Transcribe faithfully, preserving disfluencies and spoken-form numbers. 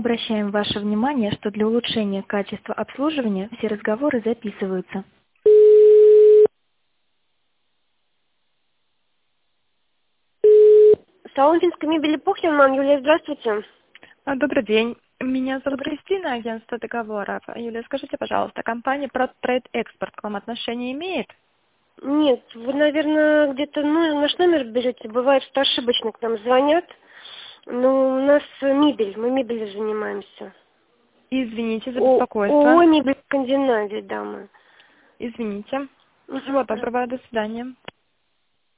Обращаем ваше внимание, что для улучшения качества обслуживания все разговоры записываются. Салон финской мебели Пухлинман. Юлия, здравствуйте. А, Добрый день. Меня зовут Добрый. Кристина, агентство договоров. Юлия, скажите, пожалуйста, компания ProTrade Export к вам отношение имеет? Нет, вы, наверное, где-то ну, наш номер берете. Бывает, что ошибочно к нам звонят. Но у нас мебель, мы мебелью занимаемся. Извините за О, беспокойство. ООО «Мебель Скандинавии», да, мы. Извините. Мгм. Всего доброго, до свидания.